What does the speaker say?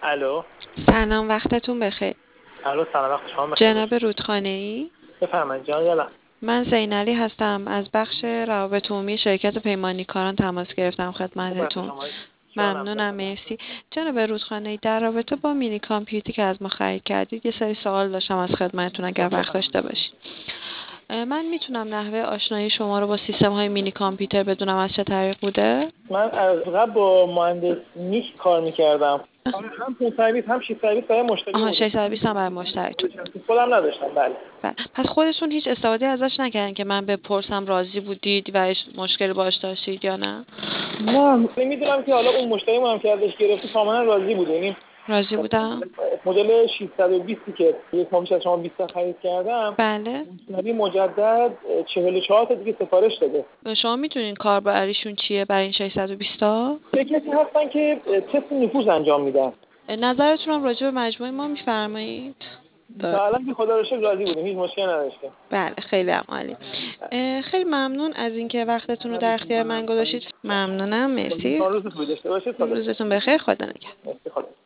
الو. سلام، وقتتون بخیر. الو، سلام، وقت شما بخیر جناب باشه. رودخانه‌ای؟ بفرمایید جان، یالا. من زینلی هستم، از بخش روابط عمومی شرکت پیمانیکاران تماس گرفتم خدمت خدمتتون. شما. جانم ممنونم، بفرمایید. مرسی. جناب رودخانه‌ای، در رابطه با مینی کامپیوتری که از ما خرید کردید یه سری سوال داشتم از خدمتتون اگر وقت داشته بفرمایید. باشید. من میتونم نحوه آشنایی شما رو با سیستم های مینی کامپیوتر بدونم از چه طریق بوده؟ من از قبل با مهندس نیک کار میکردم. هم پول سرویس هم شیft سرویس برای مشتری آها، بودیم. 620 هم برای مشتریتون. خودم نداشتم. بله. بله. پس خودتون هیچ استفاده ازش نکردین که من بپرسم راضی بودید و هیچ مشکلی باش داشتید یا نه؟ نه، میدونم که حالا اون مشتری ما هم که ازش گرفتی کاملا راضی بود. یعنی راضی بودم؟ مدل 620 که یک ماهش از شما 20 تا خرید کردم، بله. مشتری مجدد 44 تا دیگه سفارش داده. شما میدونین کاربریشون چیه برای این 620 تا؟ کسی هستن که تست نفوذ انجام میدن. نظرتون هم راجع به مجموعه ما میفرمایید؟ تا الان که خدا رو شکر راضی بودیم، هیچ مشکلی نداشتیم. بله، خیلی هم عالی. خیلی ممنون از اینکه وقتتون رو در اختیار من گذاشتید. ممنونم، مرسی. روز خوبی داشته باشید. خدا. روزتون بخیر، خدا نگهدار. مرسی. خدا.